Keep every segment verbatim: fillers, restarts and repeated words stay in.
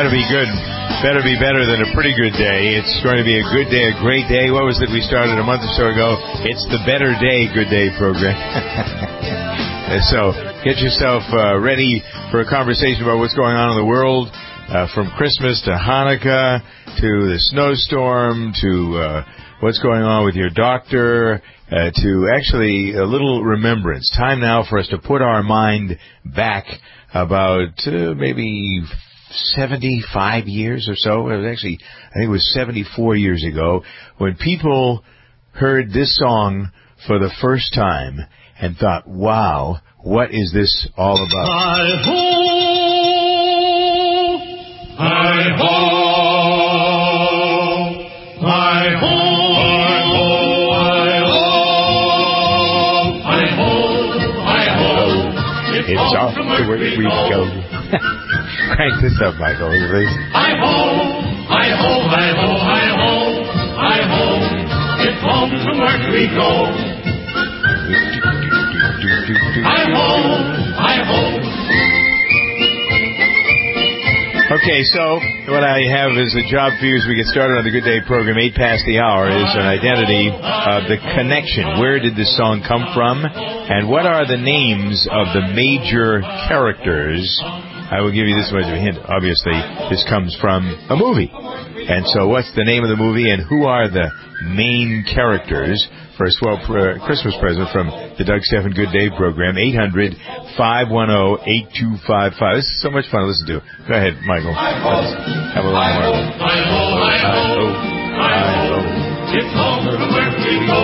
better be good. Better be better than a pretty good day. It's going to be a good day, a great day. What was it we started a month or so ago? It's the Better Day Good Day program. So get yourself uh, ready for a conversation about what's going on in the world, uh, from Christmas to Hanukkah to the snowstorm to uh, what's going on with your doctor, uh, to actually a little remembrance. Time now for us to put our mind back about uh, maybe seventy-five years or so. It was actually, I think it was seventy-four years ago when people heard this song for the first time and thought, wow, what is this all about? Hi-ho! Hi-ho! Hi-ho! Hi-ho! Hi-ho! Hi-ho! It's off to where we go. Crank this up, Michael, please. Hi-ho! Hi-ho! Hi-ho! Hi-ho! Hi-ho! It's home from work we go. Hi-ho! Hi-ho! Okay, so what I have is a job for you as we get started on the Good Day program. Eight past the hour is an identity of the connection. Where did this song come from? And what are the names of the major characters? I will give you this much of a hint. Obviously, this comes from a movie. And so what's the name of the movie and who are the main characters? For a swell uh, Christmas present from the Doug Stephan Good Day program, eight hundred, five one zero, eight two five five. This is so much fun to listen to. Go ahead, Michael. Let's have a little more. Hi-ho, hi-ho, hi-ho. It's home from where we go.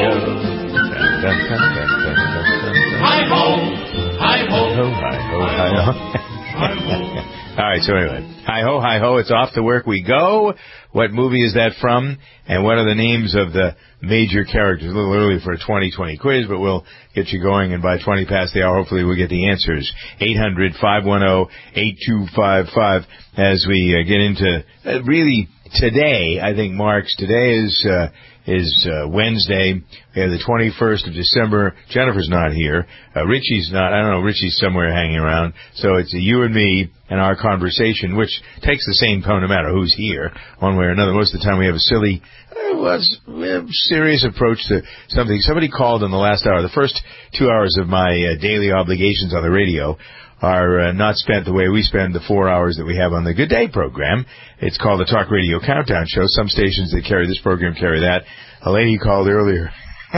Hi-ho, hi-ho, hi-ho, hi-ho. All right, so anyway, hi-ho, hi-ho, it's off to work we go. What movie is that from? And what are the names of the major characters? A little early for a twenty twenty quiz, but we'll get you going, and by twenty past the hour, hopefully we'll get the answers. eight hundred, five one zero, eight two five five as we uh, get into, uh, really, today, I think marks, today is... Uh, is uh, Wednesday. We have the twenty-first of December. Jennifer's not here. Uh, Richie's not. I don't know. Richie's somewhere hanging around. So it's you and me and our conversation, which takes the same tone no matter who's here, one way or another. Most of the time we have a silly, uh, well, serious approach to something. Somebody called in the last hour. The first two hours of my uh, daily obligations on the radio are uh, not spent the way we spend the four hours that we have on the Good Day program. It's called the Talk Radio Countdown Show. Some stations that carry this program carry that. A lady called earlier.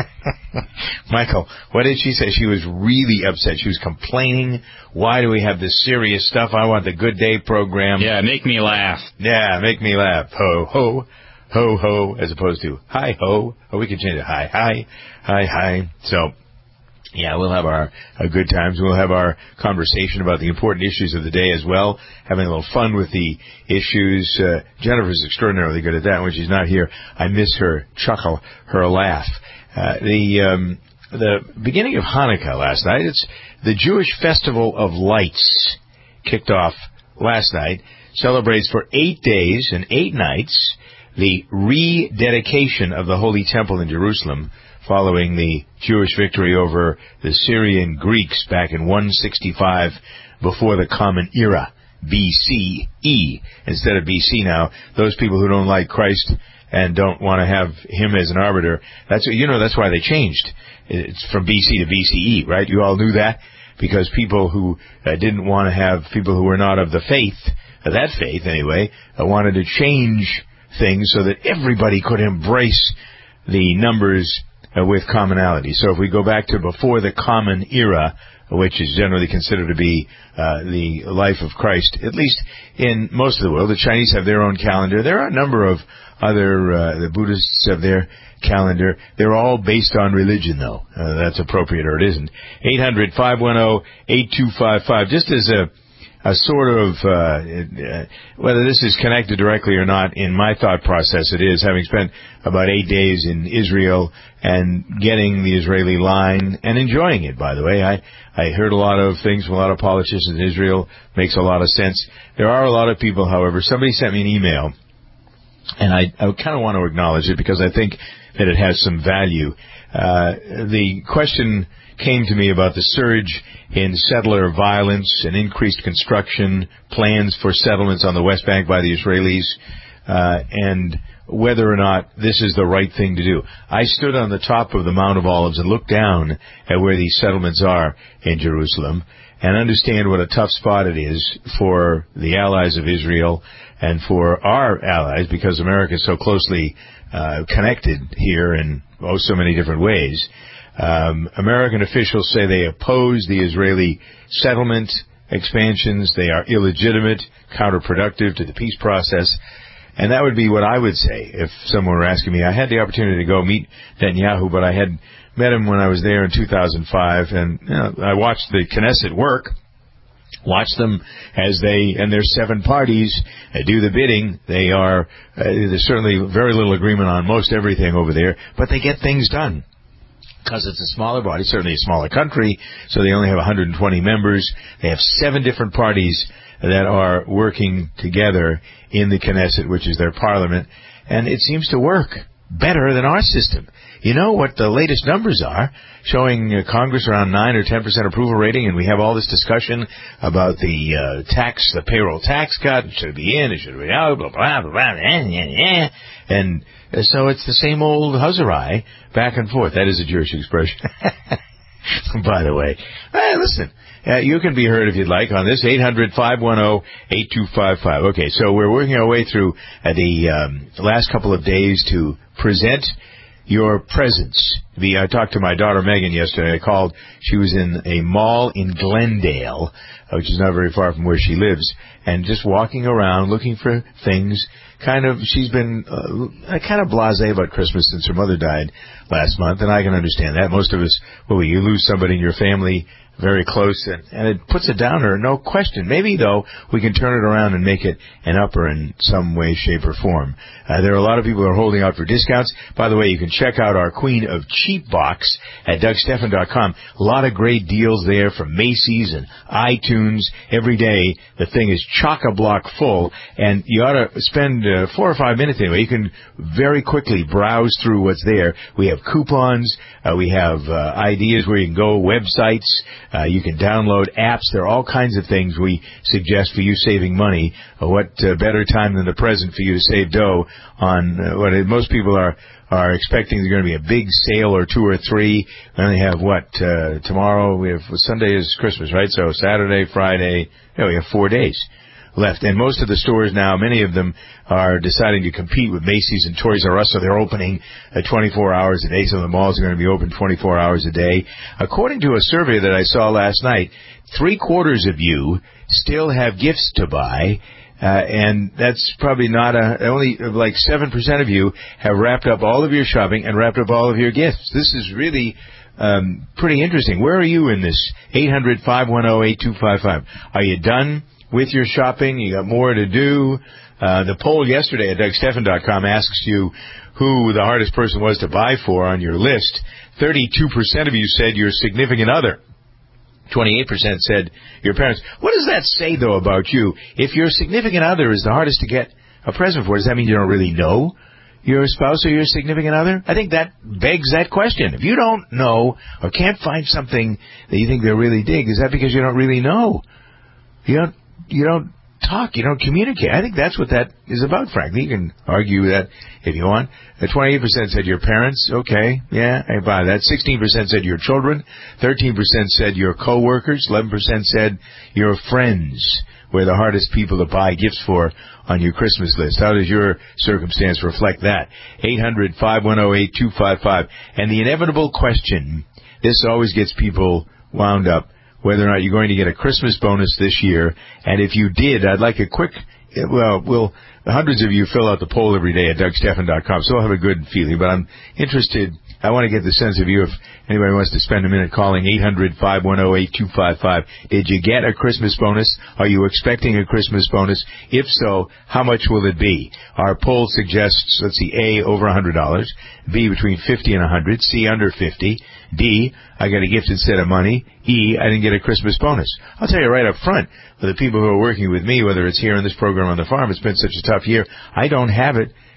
Michael, what did she say? She was really upset. She was complaining. Why do we have this serious stuff? I want the Good Day program. Yeah, make me laugh. Yeah, make me laugh. Ho, ho, ho, ho, as opposed to hi, ho. Oh, we can change it. Hi, hi, hi, hi. So... yeah, we'll have our uh, good times. We'll have our conversation about the important issues of the day as well, having a little fun with the issues. Uh, Jennifer's extraordinarily good at that. When she's not here, I miss her chuckle, her laugh. Uh, the um, the beginning of Hanukkah last night, it's the Jewish Festival of Lights, kicked off last night, celebrates for eight days and eight nights the rededication of the Holy Temple in Jerusalem, following the Jewish victory over the Syrian Greeks back in one sixty-five before the Common Era, B C E, instead of B C now. Those people who don't like Christ and don't want to have him as an arbiter, that's, you know, that's why they changed. It's from B C to B C E, right? You all knew that? Because people who uh, didn't want to have people who were not of the faith, uh, that faith anyway, uh, wanted to change things so that everybody could embrace the numbers Uh, with commonality. So if we go back to before the Common Era, which is generally considered to be uh, the life of Christ, at least in most of the world, the Chinese have their own calendar. There are a number of other, uh, the Buddhists have their calendar. They're all based on religion, though. Uh, that's appropriate, or it isn't. eight hundred, five one zero, eight two five five, just as a a sort of, uh, uh, whether this is connected directly or not, in my thought process it is, having spent about eight days in Israel and getting the Israeli line and enjoying it, by the way. I, I heard a lot of things from a lot of politicians in Israel. Makes a lot of sense. There are a lot of people, however, somebody sent me an email and I, I kind of want to acknowledge it because I think that it has some value. Uh, the question came to me about the surge in settler violence and increased construction plans for settlements on the West Bank by the Israelis, uh, and whether or not this is the right thing to do. I stood on the top of the Mount of Olives and looked down at where these settlements are in Jerusalem and understand what a tough spot it is for the allies of Israel and for our allies, because America is so closely uh, connected here in oh so many different ways. Um, American officials say they oppose the Israeli settlement expansions. They are illegitimate, counterproductive to the peace process. And that would be what I would say if someone were asking me. I had the opportunity to go meet Netanyahu, but I had met him when I was there in two thousand five, and you know, I watched the Knesset work, watched them as they, and there's seven parties, uh, do the bidding. They are, uh, there's certainly very little agreement on most everything over there, but they get things done. Because it's a smaller body, certainly a smaller country, so they only have one hundred twenty members. They have seven different parties that are working together in the Knesset, which is their parliament, and it seems to work better than our system. You know what the latest numbers are, showing uh, Congress around nine or ten percent approval rating, and we have all this discussion about the uh, tax, the payroll tax cut, it should be in, it should be out, blah, blah, blah, blah, blah, and uh, so it's the same old huzzarai back and forth. That is a Jewish expression. By the way, hey, listen, uh, you can be heard if you'd like on this, eight hundred, five one zero, eight two five five. Okay, so we're working our way through uh, the um, last couple of days to present your presence. The, I talked to my daughter Megan yesterday. I called. She was in a mall in Glendale, which is not very far from where she lives, and just walking around looking for things. Kind of, she's been uh, kind of blasé about Christmas since her mother died last month, and I can understand that. Most of us, well, you lose somebody in your family very close, and, and it puts a downer, no question. Maybe, though, we can turn it around and make it an upper in some way, shape, or form. Uh, there are a lot of people who are holding out for discounts. By the way, you can check out our Queen of Cheap Box at Doug Stephan dot com. A lot of great deals there from Macy's and iTunes. Every day, the thing is chock-a-block full, and you ought to spend uh, four or five minutes anyway. You can very quickly browse through what's there. We have coupons. Uh, we have uh, ideas where you can go, websites. Uh, you can download apps. There are all kinds of things we suggest for you saving money. Uh, what uh, better time than the present for you to save dough on uh, what most people are are expecting there's going to be a big sale or two or three. We only have, what, uh, tomorrow, we have, Sunday is Christmas, right? So Saturday, Friday, yeah, we have four days left. And most of the stores now, many of them are deciding to compete with Macy's and Toys R Us, so they're opening uh, twenty-four hours a day. Some of the malls are going to be open twenty-four hours a day. According to a survey that I saw last night, three quarters of you still have gifts to buy. Uh, and that's probably not a, only like seven percent of you have wrapped up all of your shopping and wrapped up all of your gifts. This is really um, pretty interesting. Where are you in this? eight hundred, five one zero, eight two five five. Are you done with your shopping? You got more to do? Uh, the poll yesterday at Doug Stephan dot com asks you who the hardest person was to buy for on your list. thirty-two percent of you said your significant other. twenty-eight percent said your parents. What does that say, though, about you? If your significant other is the hardest to get a present for, does that mean you don't really know your spouse or your significant other? I think that begs that question. If you don't know or can't find something that you think they really dig, is that because you don't really know? You don't, you don't talk, you don't communicate. I think that's what that is about, frankly. You can argue that if you want. Uh, twenty-eight percent said your parents. Okay, yeah, I buy that. sixteen percent said your children. thirteen percent said your coworkers. eleven percent said your friends were the hardest people to buy gifts for on your Christmas list. How does your circumstance reflect that? eight hundred, five one zero, eight two five five. And the inevitable question, this always gets people wound up, whether or not you're going to get a Christmas bonus this year. And if you did, I'd like a quick, well, well, hundreds of you fill out the poll every day at Doug Stephan dot com, so I'll have a good feeling. But I'm interested, I want to get the sense of you if anybody wants to spend a minute calling eight hundred, five one zero, eight two five five. Did you get a Christmas bonus? Are you expecting a Christmas bonus? If so, how much will it be? Our poll suggests, let's see, A, over one hundred dollars, B, between fifty and one hundred, C, under fifty, D, I got a gift instead of money, E, I didn't get a Christmas bonus. I'll tell you right up front, for the people who are working with me, whether it's here in this program or on the farm, it's been such a tough year, I don't have it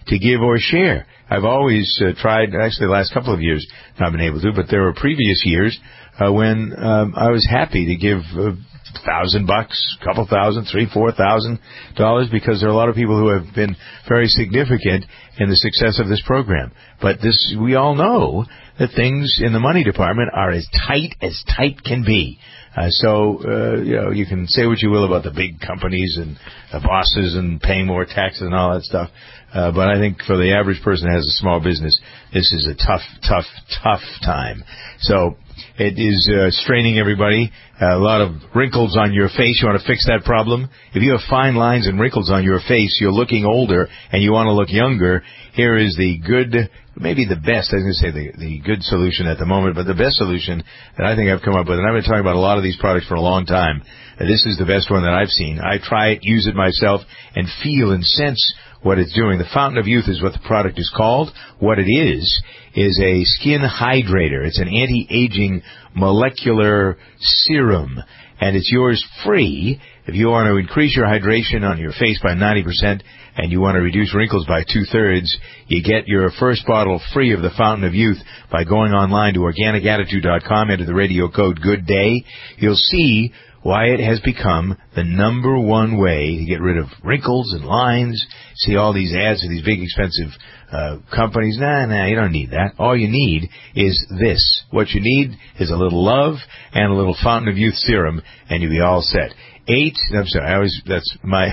to give or share. I've always uh, tried, actually the last couple of years not been able to, but there were previous years uh, when um, I was happy to give a thousand bucks, a couple thousand, three, four thousand dollars, because there are a lot of people who have been very significant in the success of this program. But this, we all know that things in the money department are as tight as tight can be. Uh, so, uh, you know, you can say what you will about the big companies and the bosses and paying more taxes and all that stuff. Uh, but I think for the average person that has a small business, this is a tough, tough, tough time. So it is uh, straining everybody. Uh, a lot of wrinkles on your face. You want to fix that problem? If you have fine lines and wrinkles on your face, you're looking older and you want to look younger, here is the good, maybe the best, I was going to say the, the good solution at the moment, but the best solution that I think I've come up with, and I've been talking about a lot of these products for a long time. Uh, this is the best one that I've seen. I try it, use it myself, and feel and sense what it's doing. The Fountain of Youth is what the product is called. What it is, is a skin hydrator. It's an anti-aging molecular serum, and it's yours free. If you want to increase your hydration on your face by ninety percent and you want to reduce wrinkles by two-thirds, you get your first bottle free of the Fountain of Youth by going online to organic attitude dot com, enter the radio code GOODDAY. You'll see why it has become the number one way to get rid of wrinkles and lines. See all these ads of these big expensive uh, companies. Nah, nah, you don't need that. All you need is this. What you need is a little love and a little Fountain of Youth serum, and you'll be all set. Eight, I'm sorry, I always, that's my...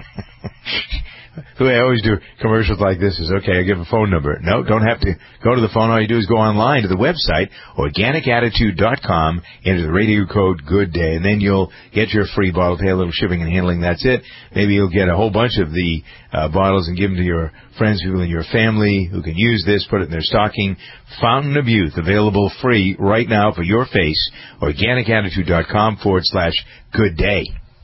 The way I always do commercials like this is, okay, I give a phone number. No, don't have to go to the phone. All you do is go online to the website, organic attitude dot com, enter the radio code GOODDAY, and then you'll get your free bottle, pay a little shipping and handling. That's it. Maybe you'll get a whole bunch of the uh, bottles and give them to your friends, people in your family who can use this, put it in their stocking. Fountain of Youth, available free right now for your face, organic attitude dot com forward slash GOODDAY.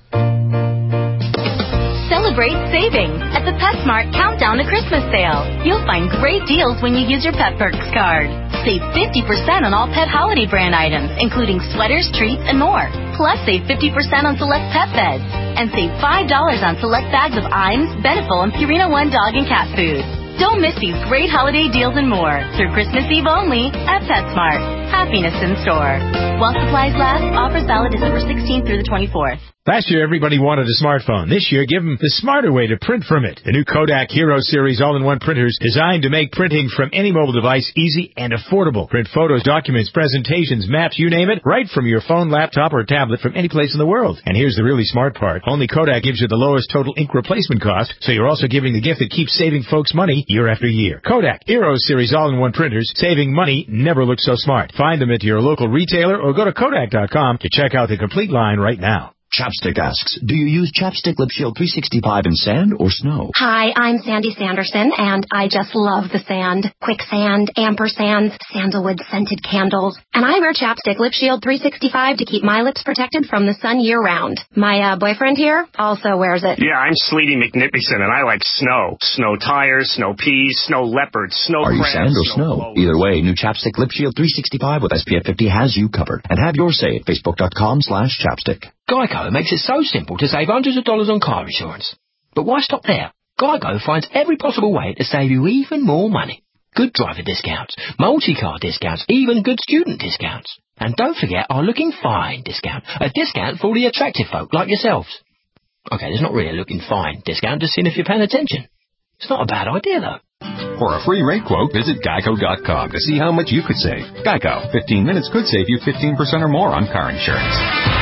Celebrate savings at the PetSmart Countdown to Christmas sale. You'll find great deals when you use your Pet Perks card. Save fifty percent on all pet holiday brand items, including sweaters, treats, and more. Plus, save fifty percent on select pet beds. And save five dollars on select bags of Iams, Beneful, and Purina One dog and cat food. Don't miss these great holiday deals and more through Christmas Eve only at PetSmart. Happiness in store. While supplies last, offers valid December sixteenth through the twenty-fourth. Last year, everybody wanted a smartphone. This year, give them the smarter way to print from it. The new Kodak Hero Series all-in-one printers designed to make printing from any mobile device easy and affordable. Print photos, documents, presentations, maps, you name it, right from your phone, laptop, or tablet from any place in the world. And here's the really smart part. Only Kodak gives you the lowest total ink replacement cost, so you're also giving the gift that keeps saving folks money year after year. Kodak Hero Series all-in-one printers, saving money never looks so smart. Find them at your local retailer or go to Kodak dot com to check out the complete line right now. Chapstick asks, do you use Chapstick Lip Shield three sixty-five in sand or snow? Hi, I'm Sandy Sanderson, and I just love the sand. Quicksand, ampersands, sandalwood scented candles. And I wear Chapstick Lip Shield three sixty-five to keep my lips protected from the sun year-round. My uh, boyfriend here also wears it. Yeah, I'm Sleety McNippison, and I like snow. Snow tires, snow peas, snow leopards, snow Are you crabs, sand or snow? snow Either way, new Chapstick Lip Shield three sixty-five with S P F fifty has you covered. And have your say at facebook dot com slash chapstick. Geico makes it so simple to save hundreds of dollars on car insurance. But why stop there? Geico finds every possible way to save you even more money. Good driver discounts, multi-car discounts, even good student discounts. And don't forget our Looking Fine discount, a discount for all the attractive folk like yourselves. Okay, there's not really a Looking Fine discount, just seeing if you're paying attention. It's not a bad idea, though. For a free rate quote, visit geico dot com to see how much you could save. Geico, fifteen minutes could save you fifteen percent or more on car insurance.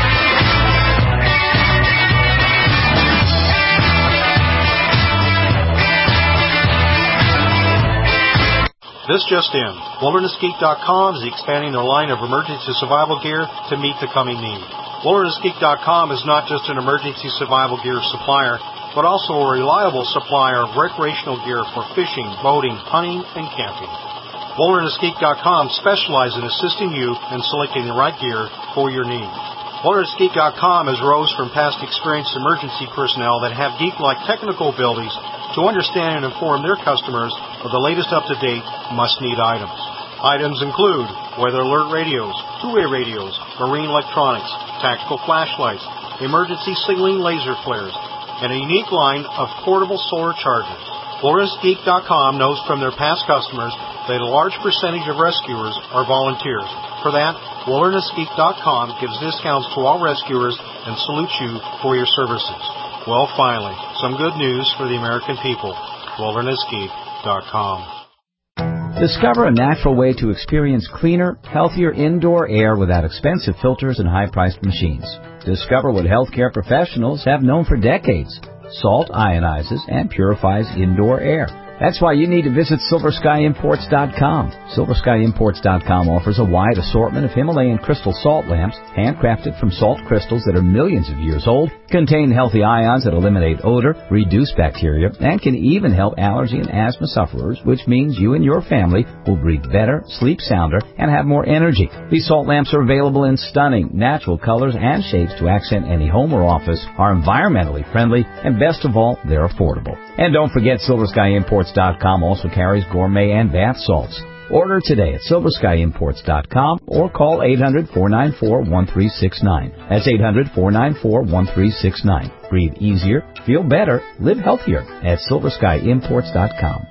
This just in. Wilderness Geek dot com is expanding their line of emergency survival gear to meet the coming need. Wilderness Geek dot com is not just an emergency survival gear supplier, but also a reliable supplier of recreational gear for fishing, boating, hunting, and camping. Wilderness Geek dot com specializes in assisting you in selecting the right gear for your needs. Wilderness Geek dot com has rose from past experienced emergency personnel that have geek-like technical abilities to understand and inform their customers of the latest up-to-date must-need items. Items include weather alert radios, two-way radios, marine electronics, tactical flashlights, emergency signaling laser flares, and a unique line of portable solar chargers. Wilderness Geek dot com knows from their past customers that a large percentage of rescuers are volunteers. For that, Wilderness Geek dot com gives discounts to all rescuers and salutes you for your services. Well, finally, some good news for the American people. Wilderness Geek dot com. Discover a natural way to experience cleaner, healthier indoor air without expensive filters and high-priced machines. Discover what healthcare professionals have known for decades. Salt ionizes and purifies indoor air. That's why you need to visit Silver Sky Imports dot com. Silver Sky Imports dot com offers a wide assortment of Himalayan crystal salt lamps, handcrafted from salt crystals that are millions of years old, contain healthy ions that eliminate odor, reduce bacteria, and can even help allergy and asthma sufferers, which means you and your family will breathe better, sleep sounder, and have more energy. These salt lamps are available in stunning, natural colors and shapes to accent any home or office, are environmentally friendly, and best of all, they're affordable. And don't forget, Silver Sky Imports dot com also carries gourmet and bath salts. Order today at Silver Sky Imports dot com or call eight hundred, four nine four, one three six nine. That's eight hundred, four nine four, one three six nine. Breathe easier, feel better, live healthier at Silver Sky Imports dot com.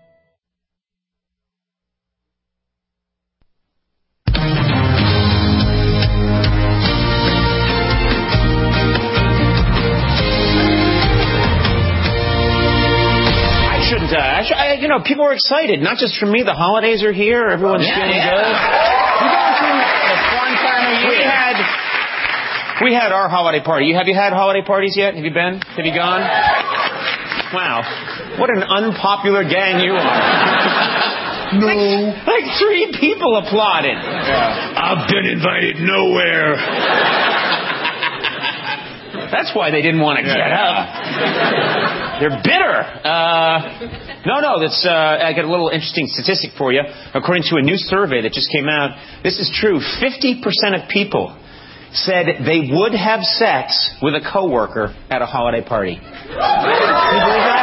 I, you know, people are excited. Not just for me. The holidays are here. Everyone's yeah, feeling yeah. good. We're going through a fun time of year. We had, we had our holiday party. You, have you had holiday parties yet? Have you been? Have you gone? Wow. What an unpopular gang you are. No. Like, like three people applauded. Yeah. I've been invited nowhere. That's why they didn't want to get up. They're bitter. Uh, no, no, that's, uh, I got a little interesting statistic for you. According to a new survey that just came out, this is true. fifty percent of people said they would have sex with a coworker at a holiday party. Can you believe that?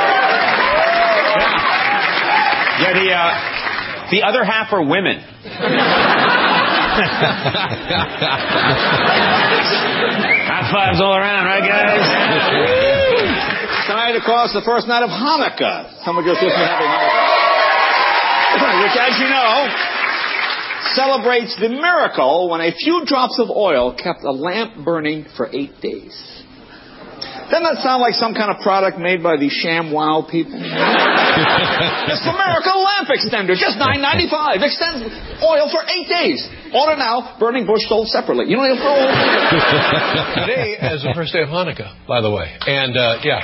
Yeah, yeah the, uh, the other half are women. High fives all around, right, guys? Tonight, of course, the first night of Hanukkah. Some of you Christmas happy Hanukkah. Which, as you know, celebrates the miracle when a few drops of oil kept a lamp burning for eight days. Doesn't that sound like some kind of product made by the ShamWow people? It's the Miracle Lamp Extender, just nine ninety-five. Extends oil for eight days. Order now, Burning Bush sold separately. You know, you'll throw Today is the first day of Hanukkah, by the way. And, uh, yeah.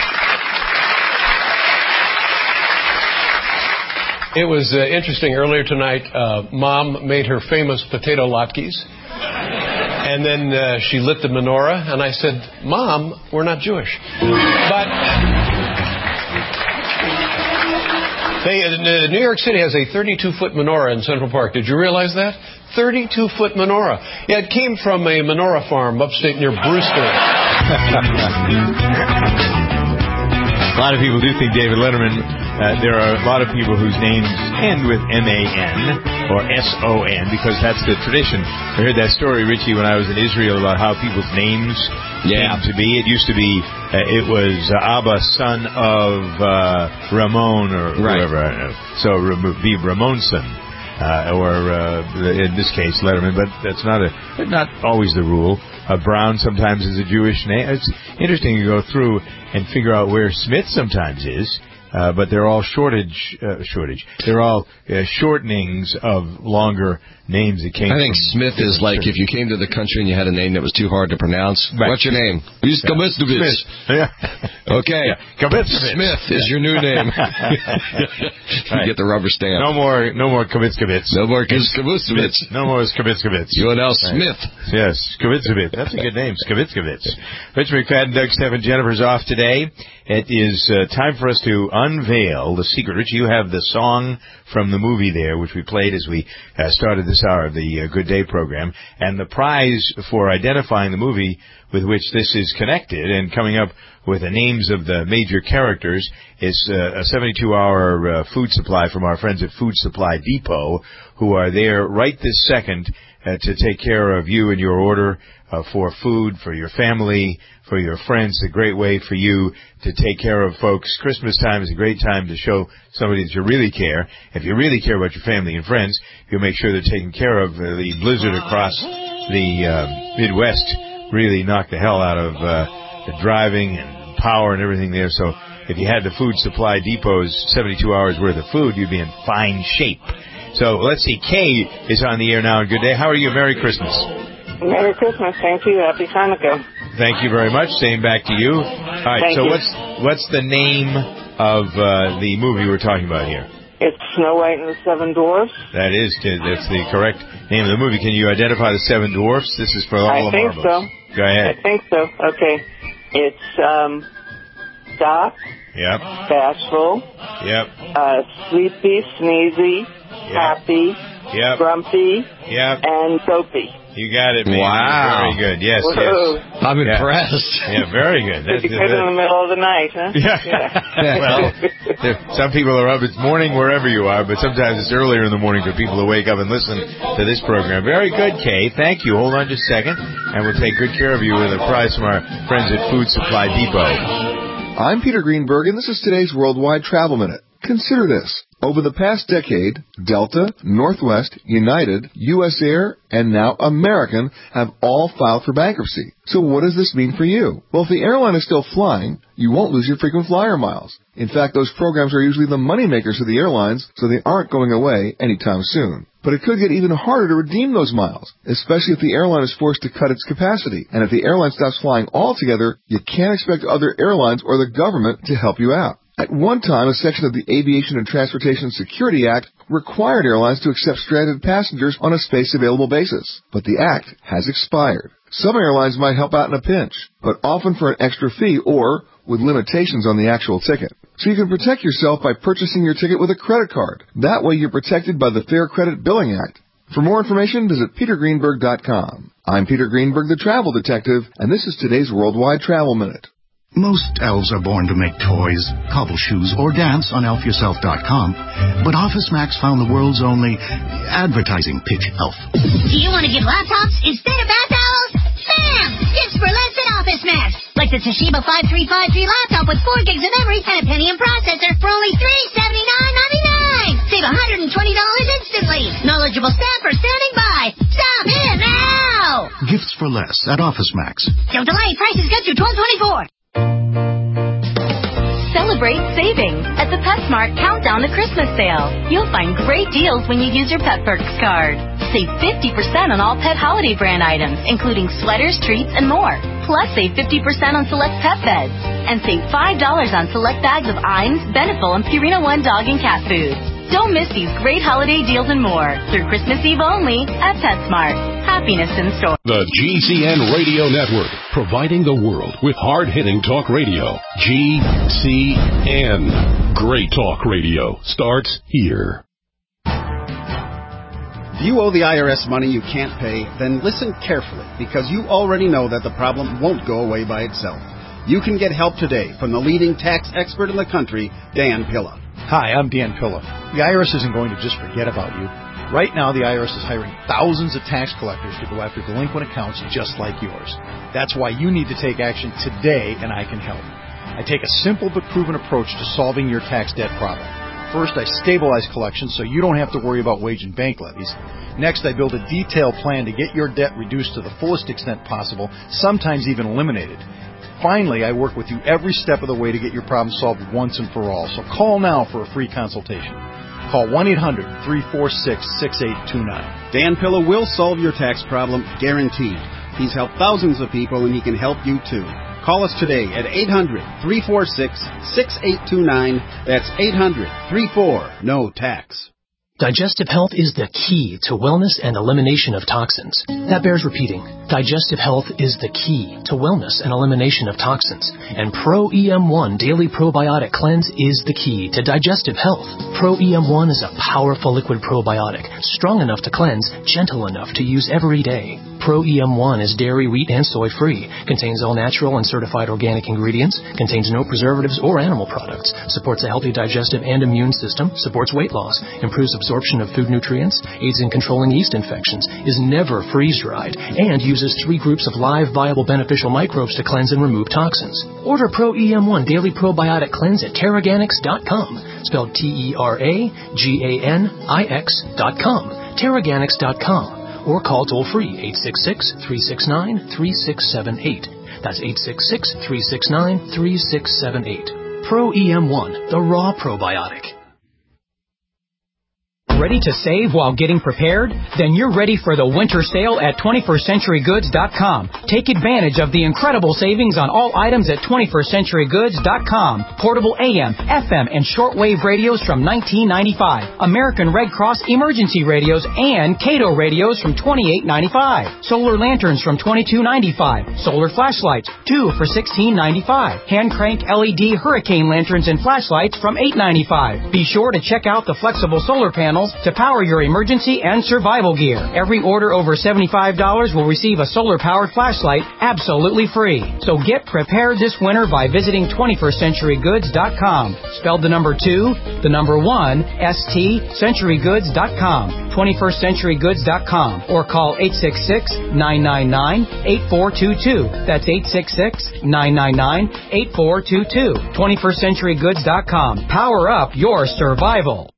It was uh, interesting. Earlier tonight, uh, Mom made her famous potato latkes. And then uh, she lit the menorah, and I said, Mom, we're not Jewish. But they, uh, New York City has a thirty-two foot menorah in Central Park. Did you realize that? thirty-two foot menorah. Yeah, it came from a menorah farm upstate near Brewster. A lot of people do think David Letterman, uh, there are a lot of people whose names end with M A N or S O N because that's the tradition. I heard that story, Richie, when I was in Israel about how people's names yeah. came to be. It used to be, uh, it was uh, Abba, son of uh, Ramon or right. whoever. I don't know. So be Ramonson. Uh, or uh, in this case, Letterman, but that's not a not always the rule. Uh, Brown sometimes is a Jewish name. It's interesting to go through and figure out where Smith sometimes is, uh, but they're all shortage uh, shortage. They're all uh, shortenings of longer names that came. I think from Smith is like if you came to the country and you had a name that was too hard to pronounce. Right. What's your name? He's yeah. Kabitsovich. Yeah. Okay. Yeah. Kabitsovich. Smith is your new name. You right. get the rubber stamp. No more, no more Kabitsovich. No more Kabitsovich. No more Kabitsovich. You are now Smith. Right. Yes, Kabitsovich. That's a good name, Kabitsovich. Rich McFadden, Doug Stephan, Jennifer's off today. It is uh, time for us to unveil the secret. Rich, you have the song from the movie there, which we played as we uh, started this hour of the uh, Good Day program. And the prize for identifying the movie with which this is connected and coming up with the names of the major characters. It's uh, a seventy-two hour uh, food supply from our friends at Food Supply Depot, who are there right this second uh, to take care of you and your order uh, for food, for your family, for your friends. A great way for you to take care of folks. Christmas time is a great time to show somebody that you really care. If you really care about your family and friends, you'll make sure they're taken care of. Uh, the blizzard across the uh, Midwest really knocked the hell out of uh, the driving and power and everything there. So if you had the Food Supply Depot's seventy-two hours worth of food, you'd be in fine shape. So let's see. Kay is on the air now. Good day. How are you? Merry Christmas. Merry Christmas. Thank you. Happy Hanukkah. Thank you very much. Same back to you. All right. Thank so you. what's what's the name of uh, the movie we're talking about here? It's Snow White and the Seven Dwarfs. That is, that's the correct name of the movie. Can you identify the Seven Dwarfs? This is for all I the think marbles. so. Go ahead. I think so. Okay. It's um, Doc. Yep. Bashful. Yep. Uh, sleepy, sneezy, yep. happy, yep. grumpy, yep. and dopey. You got it, man. Wow. Very good. Yes, Whoa. yes. I'm yeah. impressed. Yeah, very good. That's It's good in the middle of the night, huh? Yeah. yeah. Well, some people are up. It's morning wherever you are, but sometimes it's earlier in the morning for people to wake up and listen to this program. Very good, Kay. Thank you. Hold on just a second, and we'll take good care of you with a prize from our friends at Food Supply Depot. I'm Peter Greenberg, and this is today's Worldwide Travel Minute. Consider this. Over the past decade, Delta, Northwest, United, U S Air, and now American have all filed for bankruptcy. So what does this mean for you? Well, if the airline is still flying, you won't lose your frequent flyer miles. In fact, those programs are usually the moneymakers for the airlines, so they aren't going away anytime soon. But it could get even harder to redeem those miles, especially if the airline is forced to cut its capacity. And if the airline stops flying altogether, you can't expect other airlines or the government to help you out. At one time, a section of the Aviation and Transportation Security Act required airlines to accept stranded passengers on a space-available basis. But the act has expired. Some airlines might help out in a pinch, but often for an extra fee or with limitations on the actual ticket. So you can protect yourself by purchasing your ticket with a credit card. That way you're protected by the Fair Credit Billing Act. For more information, visit peter greenberg dot com. I'm Peter Greenberg, the Travel Detective, and this is today's Worldwide Travel Minute. Most elves are born to make toys, cobble shoes, or dance on elf yourself dot com. But Office Max found the world's only advertising pitch elf. Do you want to give laptops instead of bath towels? Bam! Gifts for less at Office Max. Like the Toshiba five three five G laptop with four gigs of memory and a Pentium processor for only three seventy-nine ninety-nine. Save one hundred twenty dollars instantly. Knowledgeable staff are standing by. Stop in now! Gifts for less at Office Max. Don't delay. Prices good through twelve twenty-four. Celebrate savings at the PetSmart Countdown to Christmas sale. You'll find great deals when you use your Pet Perks card. Save fifty percent on all pet holiday brand items, including sweaters, treats, and more. Plus, save fifty percent on select pet beds. And save five dollars on select bags of Iams, Beneful, and Purina One dog and cat foods. Don't miss these great holiday deals and more through Christmas Eve only at PetSmart. Happiness in store. The G C N Radio Network, providing the world with hard-hitting talk radio. G C N. Great talk radio starts here. If you owe the I R S money you can't pay, then listen carefully, because you already know that the problem won't go away by itself. You can get help today from the leading tax expert in the country, Dan Pilla. Hi, I'm Dan Pilla. The I R S isn't going to just forget about you. Right now, the I R S is hiring thousands of tax collectors to go after delinquent accounts just like yours. That's why you need to take action today, and I can help. I take a simple but proven approach to solving your tax debt problem. First, I stabilize collections so you don't have to worry about wage and bank levies. Next, I build a detailed plan to get your debt reduced to the fullest extent possible, sometimes even eliminated. Finally, I work with you every step of the way to get your problem solved once and for all. So call now for a free consultation. Call one eight hundred three four six six eight two nine. Dan Pilla will solve your tax problem, guaranteed. He's helped thousands of people, and he can help you too. Call us today at eight hundred three four six six eight two nine. That's eight hundred three four no tax. Digestive health is the key to wellness and elimination of toxins. That bears repeating. Digestive health is the key to wellness and elimination of toxins. And Pro E M one Daily Probiotic Cleanse is the key to digestive health. Pro E M one is a powerful liquid probiotic, strong enough to cleanse, gentle enough to use every day. Pro E M one is dairy, wheat, and soy free. Contains all natural and certified organic ingredients. Contains no preservatives or animal products. Supports a healthy digestive and immune system. Supports weight loss. Improves absorption of food nutrients. Aids in controlling yeast infections. Is never freeze-dried. And uses three groups of live, viable, beneficial microbes to cleanse and remove toxins. Order Pro E M one Daily Probiotic Cleanse at Terraganics dot com. Spelled T E R A G A N I X dot com. Terraganics dot com. Or call toll-free eight six six, three six nine, three six seven eight. That's eight six six, three six nine, three six seven eight. Pro E M one, the raw probiotic. Ready to save while getting prepared? Then you're ready for the winter sale at twenty-first century goods dot com. Take advantage of the incredible savings on all items at twenty-first century goods dot com. Portable A M, F M, and shortwave radios from nineteen ninety-five. American Red Cross emergency radios and Cato radios from twenty-eight ninety-five. Solar lanterns from twenty-two ninety-five. Solar flashlights, two for sixteen ninety-five. Hand crank L E D hurricane lanterns and flashlights from eight ninety-five. Be sure to check out the flexible solar panels to power your emergency and survival gear. Every order over seventy-five dollars will receive a solar-powered flashlight absolutely free. So get prepared this winter by visiting twenty-first century goods dot com. Spelled the number two, the number one, S T, century goods dot com. twenty-first century goods dot com. Or call eight six six, nine nine nine, eight four two two. That's eight six six, nine nine nine, eight four two two. twenty-first century goods dot com. Power up your survival.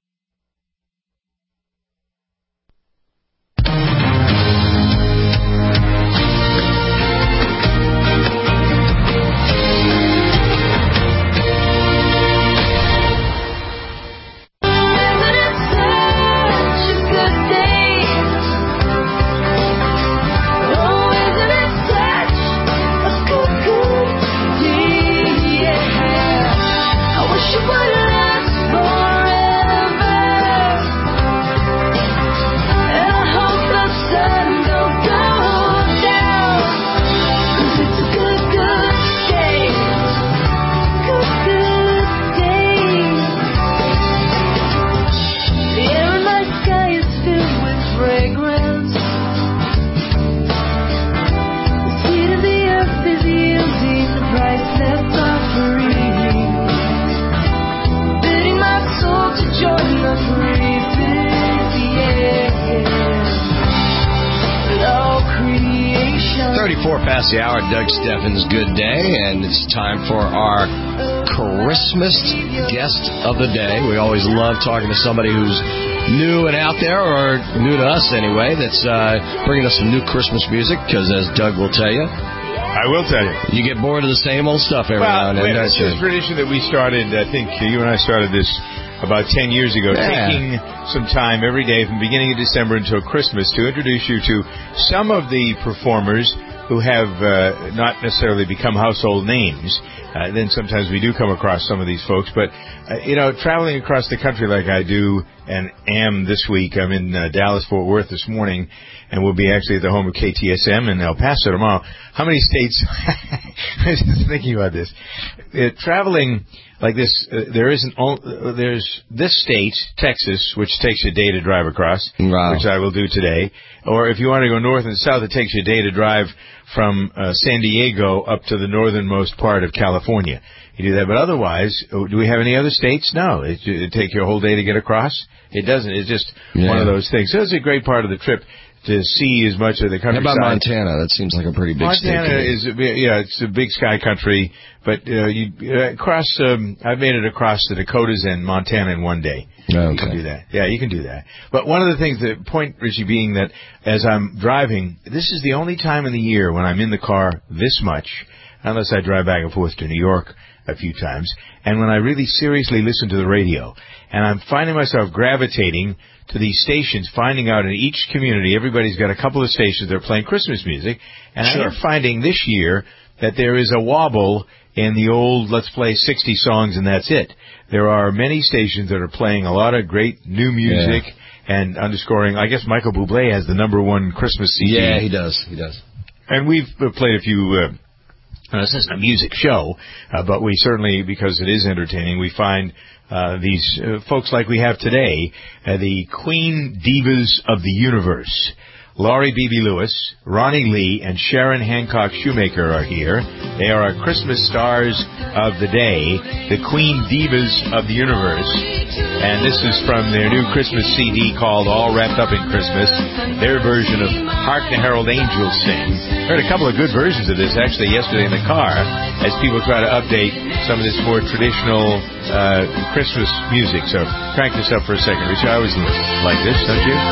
thirty-four past the hour, Doug Steffens, good day, and it's time for our Christmas guest of the day. We always love talking to somebody who's new and out there, or new to us anyway, that's uh, bringing us some new Christmas music, because as Doug will tell you, I will tell you, you get bored of the same old stuff every well, now and then. Well, it's a tradition that we started, I think you and I started this about ten years ago, yeah. taking some time every day from beginning of December until Christmas to introduce you to some of the performers who have uh, not necessarily become household names. Uh, then sometimes we do come across some of these folks. But, uh, you know, traveling across the country like I do and am this week, I'm in uh, Dallas-Fort Worth this morning, and we'll be actually at the home of K T S M in El Paso tomorrow. How many states... I was just thinking about this. Uh, traveling like this, uh, there isn't... Uh, there's this state, Texas, which takes a day to drive across, wow. which I will do today. Or if you want to go north and south, it takes you a day to drive from uh, San Diego up to the northernmost part of California. You do that, but otherwise, do we have any other states? No. It, it take you a whole day to get across? It doesn't. It's just yeah. one of those things. So it's a great part of the trip to see as much of the countryside. How about Montana? That seems like a pretty big Montana state. Montana is, yeah, it's a big sky country, but uh, you uh, across. Um, I've made it across the Dakotas and Montana in one day. Okay. You can do that. Yeah, you can do that. But one of the things, the point, Richie, being that as I'm driving, this is the only time in the year when I'm in the car this much, unless I drive back and forth to New York a few times, and when I really seriously listen to the radio, and I'm finding myself gravitating to these stations, finding out in each community, everybody's got a couple of stations that are playing Christmas music, and sure. I'm finding this year that there is a wobble in the old, let's play sixty songs and that's it. There are many stations that are playing a lot of great new music yeah. and underscoring, I guess Michael Bublé has the number one Christmas C D. Yeah, he does. He does. And we've played a few, uh, this isn't a music show, uh, but we certainly, because it is entertaining, we find uh, these uh, folks like we have today, uh, the Queen Divas of the Universe. Laurie Beebe Lewis, Ronnie Lee, and Sharon Hancock Shoemaker are here. They are our Christmas stars of the day, the Queen Divas of the Universe. And this is from their new Christmas C D called All Wrapped Up in Christmas, their version of Hark the Herald Angels Sing. Heard a couple of good versions of this actually yesterday in the car as people try to update some of this more traditional uh, Christmas music. So crank this up for a second, Rich. I always like this, don't you?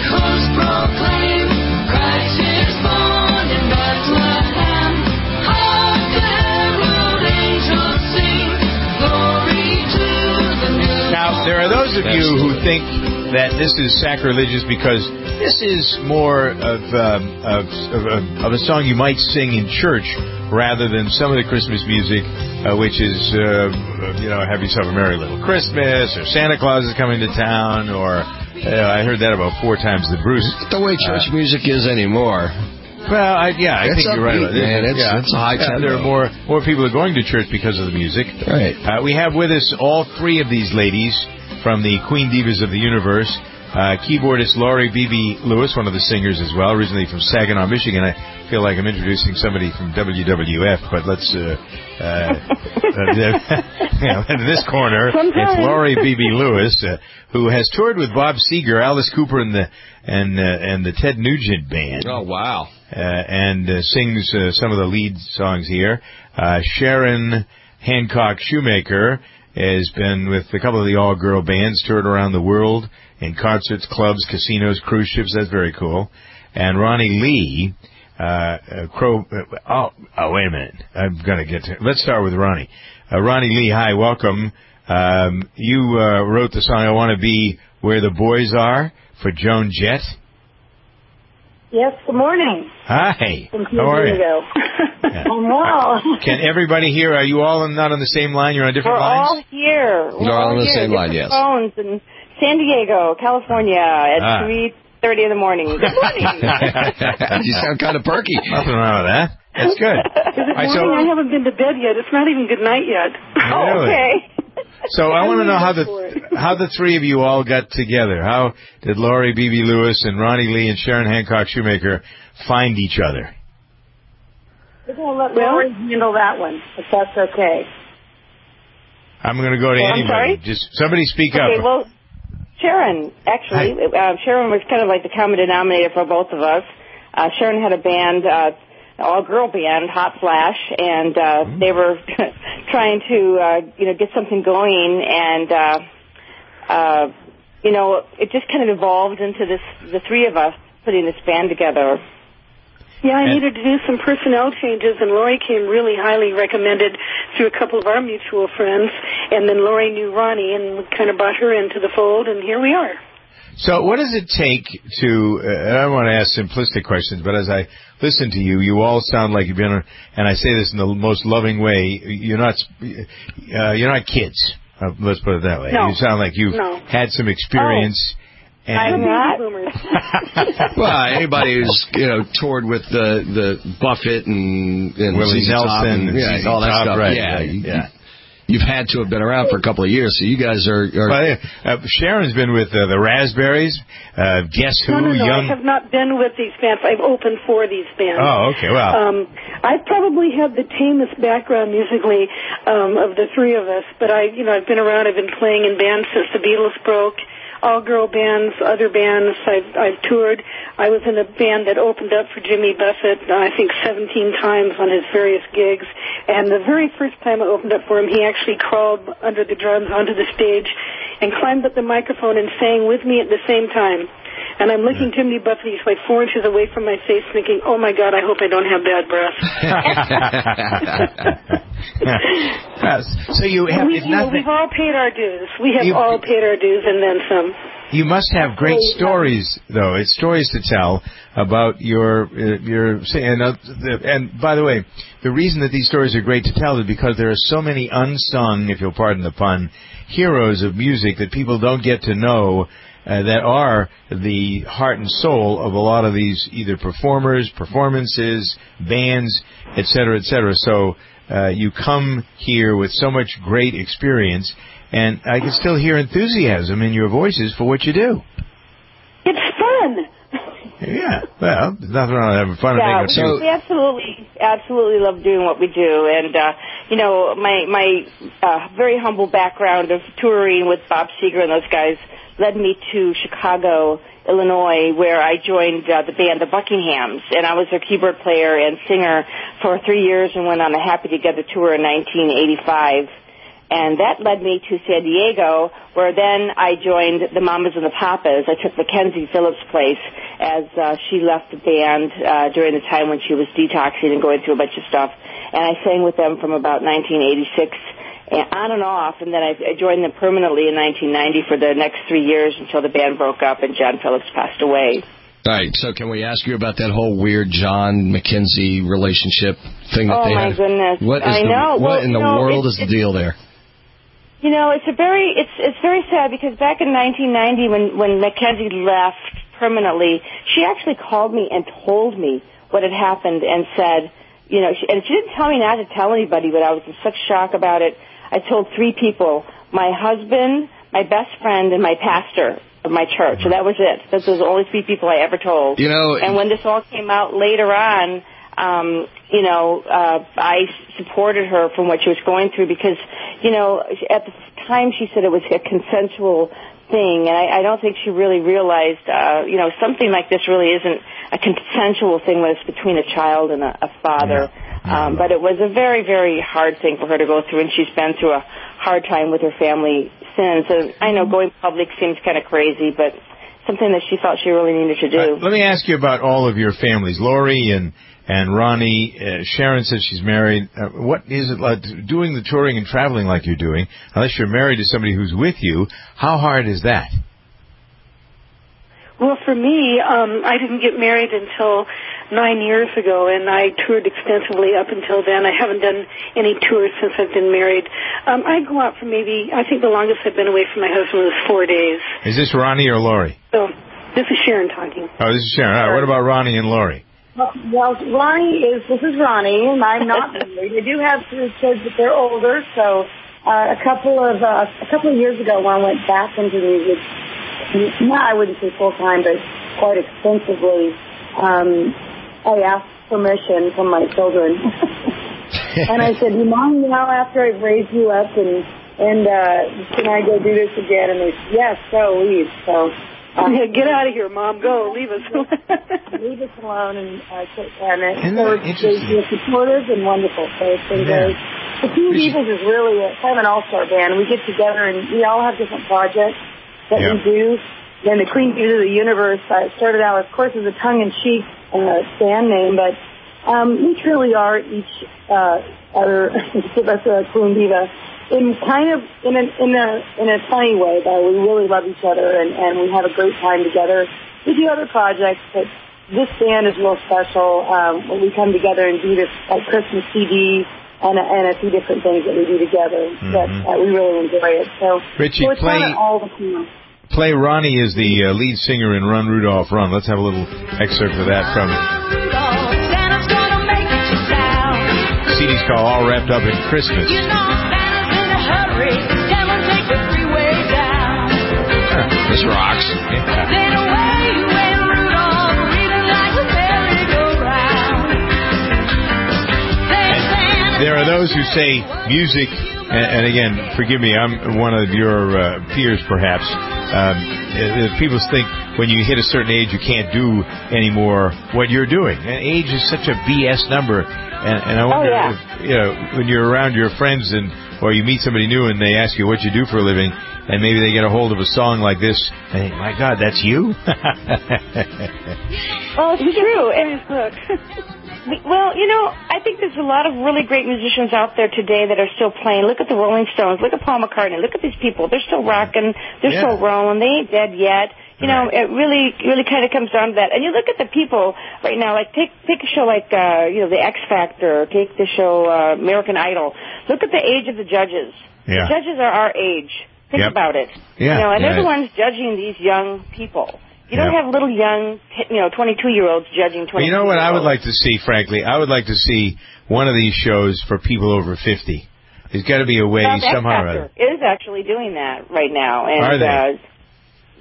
Now, there are those of you who think that this is sacrilegious because this is more of, um, of, of, of a song you might sing in church rather than some of the Christmas music, uh, which is, uh, you know, have yourself a merry little Christmas, or Santa Claus is coming to town, or uh, I heard that about four times the Bruce. The way church uh, music is anymore. Well, I, yeah, I it's think you're right about man. it. It's, yeah. it's a high yeah, tempo. There are more more people are going to church because of the music. Right. Uh, we have with us all three of these ladies from the Queen Divas of the Universe. Uh, keyboardist Laurie Beebe Lewis, one of the singers as well, originally from Saginaw, Michigan. I feel like I'm introducing somebody from W W F, but let's, uh, uh, you know, in this corner, Sometimes. it's Laurie Beebe Lewis, uh, who has toured with Bob Seger, Alice Cooper, and the, and, uh, and the Ted Nugent Band. Oh, wow. Uh, and uh, sings uh, some of the lead songs here. Uh, Sharon Hancock Shoemaker has been with a couple of the all-girl bands, toured around the world in concerts, clubs, casinos, cruise ships. That's very cool. And Ronnie Lee, uh, uh, Crow. Uh, oh, oh, wait a minute. I'm gonna get to. Let's start with Ronnie. Uh, Ronnie Lee, hi, welcome. Um, you uh, wrote the song "I Want to Be Where the Boys Are" for Joan Jett. Yes, good morning. Hi. From How are you? Yeah. I'm well. Can everybody hear? Are you all not on the same line? You're on different We're lines? all here. We're You're all on the here. same line, Different yes. Phones in San Diego, California at Ah. three thirty in the morning. Good morning. You sound kind of perky. Nothing wrong with that. That's good. Is it Right, morning? so- I haven't been to bed yet. It's not even good night yet. Oh, Really? okay. So I want to know how for the how the three of you all got together. How did Laurie Beebe Lewis and Ronnie Lee and Sharon Hancock Shoemaker find each other? We're going to let Lori handle that one, if that's okay. I'm going to go to Oh, I'm anybody. sorry? Just somebody speak Okay, up. well, Sharon, actually, uh, Sharon was kind of like the common denominator for both of us. Uh, Sharon had a band, uh, all-girl band, Hot Flash, and uh, Mm-hmm. they were trying to, uh, you know, get something going, and, uh, uh, you know, it just kind of evolved into this, the three of us putting this band together. Yeah, I And- needed to do some personnel changes, and Lori came really highly recommended through a couple of our mutual friends, and then Lori knew Ronnie, and we kind of brought her into the fold, and here we are. So what does it take to, uh, and I don't want to ask simplistic questions, but as I listen to you, you all sound like you've been, and I say this in the most loving way, you're not, uh, you're not kids. Uh, let's put it that way. No. You sound like you've No. had some experience. And I'm not. Well, anybody who's you know toured with the the Buffett and, and Willie Z Z Top Nelson and, and yeah, Z Z all that Top, stuff, right, yeah, right, you, yeah. You've had to have been around for a couple of years, so you guys are. are Well, uh, Sharon's been with uh, the Raspberries. Uh, Guess Who? No, no, no. Young. I have not been with these bands. I've opened for these bands. Oh, okay. Well, Um, I probably have the tamest background musically um, of the three of us, but I, you know, I've been around. I've been playing in bands since the Beatles broke. All girl bands, other bands. I've I've toured. I was in a band that opened up for Jimmy Buffett, I think seventeen times on his various gigs. And the very first time I opened up for him, he actually crawled under the drums onto the stage and climbed up the microphone and sang with me at the same time. And I'm looking at Jimmy Buffett. He's like four inches away from my face, thinking, "Oh my God, I hope I don't have bad breath." Yes. So you have we, it's you know, nothing. we've all paid our dues. We have You- all paid our dues and then some. You must have great stories, though. It's stories to tell about your uh, your and uh, the, and by the way, the reason that these stories are great to tell is because there are so many unsung, if you'll pardon the pun, heroes of music that people don't get to know. Uh, that are the heart and soul of a lot of these either performers, performances, bands, et cetera, et cetera. So uh, you come here with so much great experience, and I can still hear enthusiasm in your voices for what you do. It's fun. Yeah, well, there's nothing wrong with having fun. Yeah, and making we, we absolutely, absolutely love doing what we do. And, uh, you know, my, my uh, very humble background of touring with Bob Seger and those guys led me to Chicago, Illinois, where I joined uh, the band The Buckinghams, and I was their keyboard player and singer for three years and went on a Happy Together tour in nineteen eighty-five. And that led me to San Diego, where then I joined the Mamas and the Papas. I took Mackenzie Phillips' place as uh, she left the band uh, during the time when she was detoxing and going through a bunch of stuff. And I sang with them from about nineteen eighty-six and on and off, and then I, I joined them permanently in nineteen ninety for the next three years until the band broke up and John Phillips passed away. All right, so can we ask you about that whole weird John McKenzie relationship thing that oh, they my had? goodness. What is I the, know. What well, in the you know, world is the deal there? You know, it's a very, it's it's very sad because back in nineteen ninety when, when Mackenzie left permanently, she actually called me and told me what had happened and said, you know, she, and she didn't tell me not to tell anybody, but I was in such shock about it. I told three people, my husband, my best friend, and my pastor of my church, and that was it. Those were the only three people I ever told. You know, and when this all came out later on, um, you know, uh, I supported her from what she was going through because, you know, at the time she said it was a consensual thing, and I, I don't think she really realized, uh, you know, something like this really isn't a consensual thing when it's between a child and a, a father. Yeah. Um, but it was a very, very hard thing for her to go through, and she's been through a hard time with her family since. And I know going public seems kind of crazy, but something that she felt she really needed to do. Uh, let me ask you about all of your families. Lori and and Ronnie, uh, Sharon says she's married. Uh, what is it like doing the touring and traveling like you're doing? Unless you're married to somebody who's with you, how hard is that? Well, for me, um, I didn't get married until nine years ago, and I toured extensively up until then. I haven't done any tours since I've been married. Um, I go out for maybe, I think the longest I've been away from my husband was four days. Is this Ronnie or Lori? So, this is Sharon talking. Oh, this is Sharon. All right, what about Ronnie and Lori? Well, well, Ronnie is, this is Ronnie, and I'm not married. I do have three kids, but they're older, so uh, a couple of uh, a couple of years ago when I went back into music, no, I wouldn't say full-time, but quite extensively, um, I asked permission from my children. And I said, Mom, now after I've raised you up, and and uh, can I go do this again? And they said, yes, go, leave. So, um, yeah, get out of here, Mom, go, leave us alone. Leave us alone, and, uh, and it, Isn't so that it's, interesting? they're supportive and wonderful. So it's been Yeah. great. The Queen Divas is really a, kind of an all-star band. We get together, and we all have different projects that Yeah. we do. And the Queen Divas of the Universe uh, started out, of course, as a tongue-in-cheek uh, band name, but um, we truly are each uh, other, give us a Queen Diva, in kind of in a in a in a funny way. Though we really love each other, and, and we have a great time together. We do other projects, but this band is real special. Um, when we come together and do this like Christmas C D. And a, and a few different things that we do together, mm-hmm. that uh, we really enjoy it. So, Richie, so it's play, kind of all the time. Play Ronnie is the uh, lead singer in Run, Rudolph, Run. Let's have a little excerpt of that from the C D's called All Wrapped Up in Christmas. You know Santa's in a hurry. Santa will take the freeway down. This rocks. Yeah. Then away went Rudolph, reading like a merry-go-round. There are those who say music, and, and again, forgive me, I'm one of your uh, peers perhaps. Um, uh, people think when you hit a certain age you can't do anymore what you're doing. And age is such a B S number. And, and I wonder, oh, yeah. if, you know, when you're around your friends and or you meet somebody new and they ask you what you do for a living, and maybe they get a hold of a song like this, and think, my God, that's you? Well, it's true. And well, you know, I think there's a lot of really great musicians out there today that are still playing. Look at the Rolling Stones. Look at Paul McCartney. Look at these people. They're still rocking. They're yeah. still rolling. They ain't dead yet. You know, it really, really kind of comes down to that. And you look at the people right now, like take take a show like, uh, you know, the X Factor, take the show uh, American Idol. Look at the age of the judges. Yeah. The judges are our age. Think yep. about it. Yeah. You know, and yeah. they're the ones judging these young people. You don't yep. have little young, you know, twenty-two-year-olds judging twenty-two-year-olds. You know what I would like to see, frankly? I would like to see one of these shows for people over fifty. There's got to be a way well, somehow or other. other. Is actually doing that right now. And, Are they? Uh,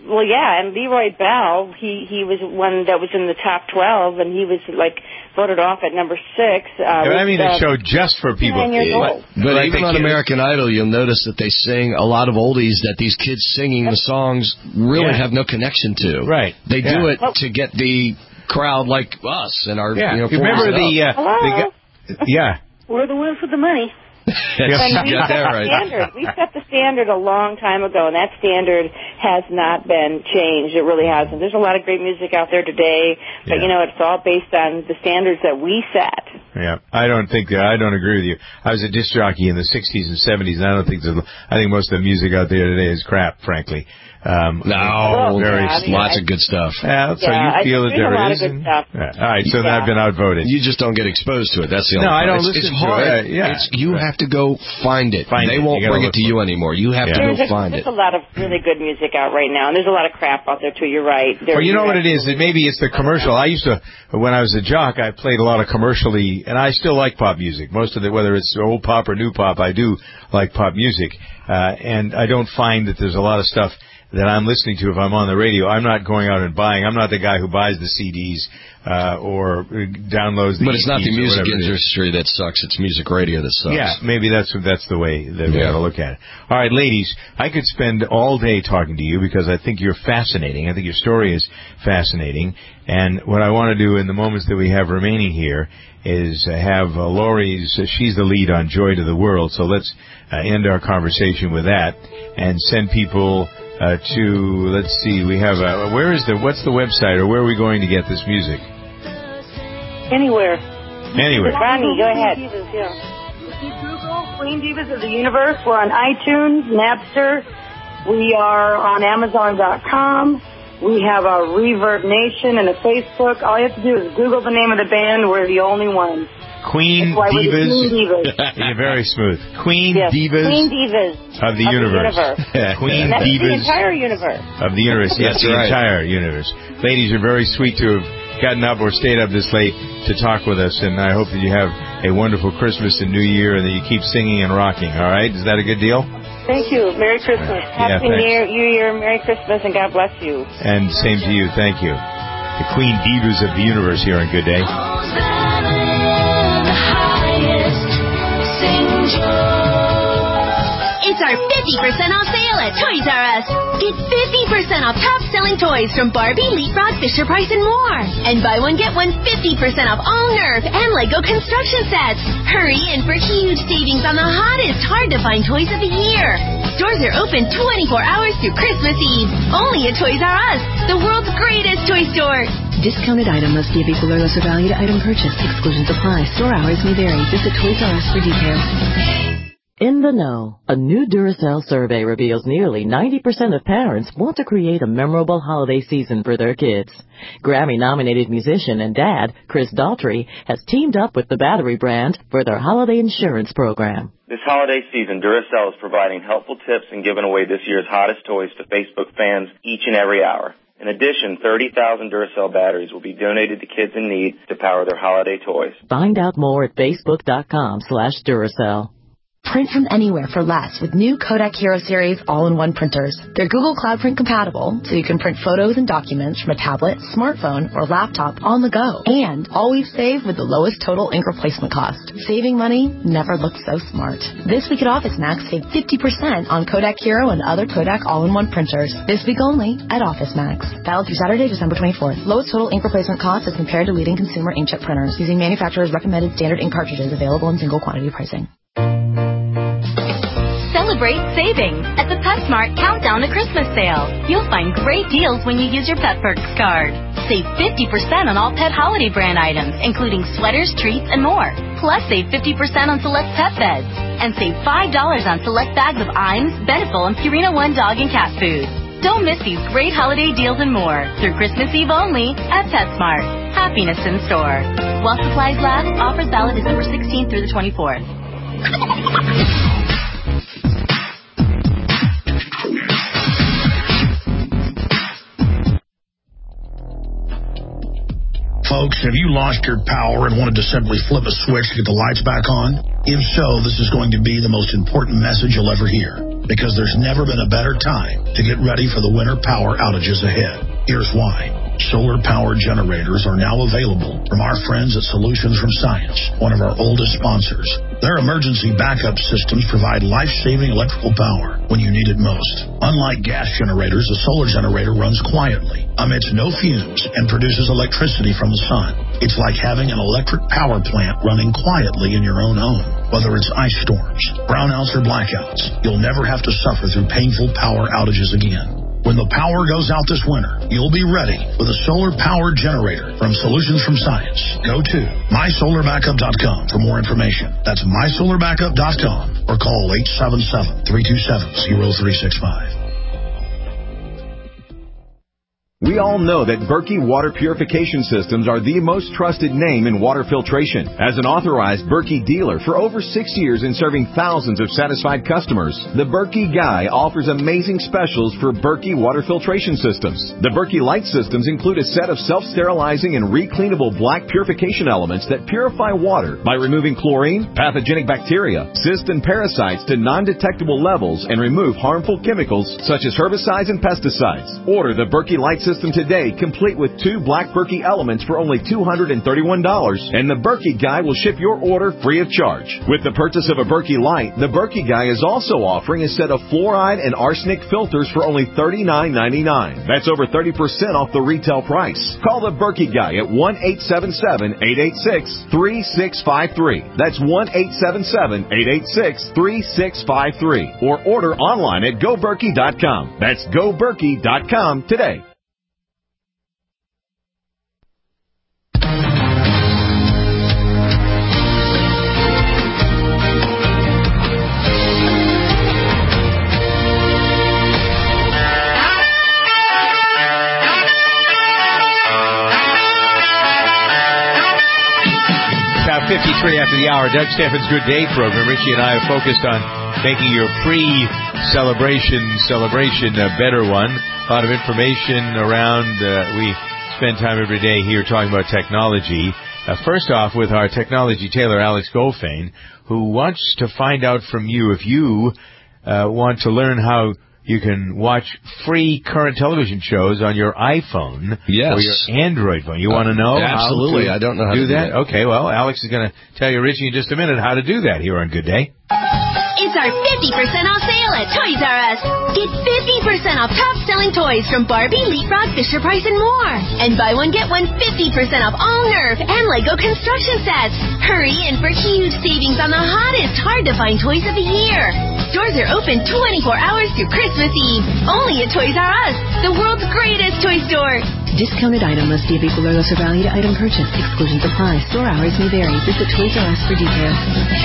well, yeah, and Leroy Bell, he, he was one that was in the top twelve, and he was, like, voted off at number six. Uh, Yeah, I with, mean, uh, a show just for people. nine years old. But Right, even they on can't- American Idol, you'll notice that they sing a lot of oldies that these kids singing the songs really Yeah. have no connection to. Right. They do Yeah. it to get the crowd like us and our, Yeah. you know, You remember forms the, it uh, up. Hello? the guy, yeah. We're the ones with the money. Yes, And we you got set that the right. standard. We set the standard a long time ago, and that standard has not been changed. It really hasn't. There's a lot of great music out there today, but, Yeah. you know, it's all based on the standards that we set. Yeah, I don't think that. I don't agree with you. I was a disc jockey in the sixties and seventies, and I don't think there's, I think most of the music out there today is crap, frankly. Um, No, very yeah, I mean, lots I- of good stuff. Yeah, so Yeah, you I feel think that there's a there lot is. of good and- stuff. Yeah. All right, so then Yeah. I've been outvoted. You just don't get exposed to it. That's the No, only I don't problem. It's, listen it's to hard. it. Yeah. It's, you have to go find it. Find they it. won't You gotta bring look it to for you anymore. You have Yeah. to There's, go a, find there's it. a lot of really good music out right now, and there's a lot of crap out there, too. You're right. There, Well, you know you're what it is? It maybe it's the commercial. I used to, when I was a jock, I played a lot of commercially, and I still like pop music. Most of it, whether it's old pop or new pop, I do like pop music. Uh, and I don't find that there's a lot of stuff that I'm listening to if I'm on the radio. I'm not going out and buying. I'm not the guy who buys the C Ds uh, or downloads the But it's not the E Ps or music whatever it is. industry that sucks. It's music radio that sucks. Yeah, maybe that's that's the way that we Yeah. ought to look at it. All right, ladies, I could spend all day talking to you because I think you're fascinating. I think your story is fascinating. And what I want to do in the moments that we have remaining here is uh, have uh, Lori's, uh, she's the lead on Joy to the World, so let's uh, end our conversation with that and send people uh, to, let's see, we have, a, where is the, what's the website or where are we going to get this music? Anywhere. Anyway. Ronnie, go ahead. Divas, yeah. If you Google Queen Divas of the Universe, we're on iTunes, Napster. We are on Amazon dot com. We have a Reverb Nation and a Facebook. All you have to do is Google the name of the band. We're the only ones. Queen That's why we're the Divas. Queen Divas. You're very smooth. Queen Yes, Divas. Queen Divas Of the of universe. The universe. Queen That's the Divas entire universe. of the universe. Yes, That's the right. entire universe. Ladies, you're very sweet to have gotten up or stayed up this late to talk with us, and I hope that you have a wonderful Christmas and New Year, and that you keep singing and rocking. All right? Is that a good deal? Thank you. Merry Christmas. Yeah, Happy thanks. New Year, New Year, Merry Christmas, and God bless you. And same to you. Thank you. The Queen Divas of the universe here on Good Day. It's our fifty percent off sale at Toys R Us. Get fifty percent off top-selling toys from Barbie, Leapfrog, Fisher-Price, and more. And buy one, get one fifty percent off all Nerf and Lego construction sets. Hurry in for huge savings on the hottest, hard-to-find toys of the year. Stores are open twenty-four hours through Christmas Eve. Only at Toys R Us, the world's greatest toy store. Discounted item must be of equal or lesser value to item purchased. Exclusions apply. Store hours may vary. Visit Toys R Us for details. In the know, a new Duracell survey reveals nearly ninety percent of parents want to create a memorable holiday season for their kids. Grammy-nominated musician and dad, Chris Daughtry, has teamed up with the Battery brand for their holiday insurance program. This holiday season, Duracell is providing helpful tips and giving away this year's hottest toys to Facebook fans each and every hour. In addition, thirty thousand Duracell batteries will be donated to kids in need to power their holiday toys. Find out more at facebook.com slash Duracell. Print from anywhere for less with new Kodak Hero Series all-in-one printers. They're Google Cloud Print compatible, so you can print photos and documents from a tablet, smartphone, or laptop on the go. And always save with the lowest total ink replacement cost. Saving money never looked so smart. This week at Office Max, save fifty percent on Kodak Hero and other Kodak all-in-one printers. This week only at Office Max. Valid through Saturday, December twenty-fourth. Lowest total ink replacement cost as compared to leading consumer inkjet printers using manufacturer's recommended standard ink cartridges available in single quantity pricing. Celebrate saving at the PetSmart Countdown to Christmas sale. You'll find great deals when you use your Pet Perks card. Save fifty percent on all Pet Holiday brand items, including sweaters, treats, and more. Plus, save fifty percent on select pet beds. And save five dollars on select bags of Iams, Beneful, and Purina One dog and cat food. Don't miss these great holiday deals and more through Christmas Eve only at PetSmart. Happiness in store. While supplies last, offers valid December sixteenth through the twenty-fourth. Folks, have you lost your power and wanted to simply flip a switch to get the lights back on? If so, this is going to be the most important message you'll ever hear. because there's never been a better time to get ready for the winter power outages ahead. Here's why. Solar power generators are now available from our friends at Solutions from Science, one of our oldest sponsors. Their emergency backup systems provide life-saving electrical power when you need it most. Unlike gas generators, a solar generator runs quietly, emits no fumes, and produces electricity from the sun. It's like having an electric power plant running quietly in your own home. Whether it's ice storms, brownouts, or blackouts, you'll never have to suffer through painful power outages again. When the power goes out this winter, you'll be ready with a solar power generator from Solutions from Science. Go to my solar backup dot com for more information. That's my solar backup dot com or call eight seven seven, three two seven, zero three six five. We all know that Berkey Water Purification Systems are the most trusted name in water filtration. As an authorized Berkey dealer for over six years and serving thousands of satisfied customers, the Berkey Guy offers amazing specials for Berkey Water Filtration Systems. The Berkey Light Systems include a set of self-sterilizing and recleanable black purification elements that purify water by removing chlorine, pathogenic bacteria, cysts, and parasites to non-detectable levels and remove harmful chemicals such as herbicides and pesticides. Order the Berkey Light System today, complete with two black Berkey elements for only two hundred thirty-one dollars, and the Berkey Guy will ship your order free of charge. With the purchase of a Berkey Light, the Berkey Guy is also offering a set of fluoride and arsenic filters for only thirty-nine ninety-nine. That's over thirty percent off the retail price. Call the Berkey Guy at one eight seven seven, eight eight six, three six five three. That's one eight seven seven, eight eight six, three six five three. Or order online at go berkey dot com. That's go berkey dot com today. fifty-three after the hour, Doug Steffens' Good Day program. Richie and I are focused on making your pre-celebration celebration a better one. A lot of information around. Uh, we spend time every day here talking about technology. Uh, first off, with our technology tailor, Alex Goldfein, who wants to find out from you if you uh, want to learn how you can watch free current television shows on your iPhone yes. or your Android phone. You want to know? Uh, absolutely. How to I don't know how do to do that. that. Okay, well, Alex is going to tell you, Richie, in just a minute how to do that here on Good Day. It's our fifty percent off sale at Toys R Us. Get fifty percent off top-selling toys from Barbie, Leapfrog, Fisher-Price, and more. And buy one, get one fifty percent off all Nerf and Lego construction sets. Hurry in for huge savings on the hottest, hard-to-find toys of the year. Stores are open twenty-four hours through Christmas Eve. Only at Toys R Us, the world's greatest toy store. Discounted item must be of equal or lesser value to item purchase. Exclusions apply. Store hours may vary. Visit Toys R Us for details.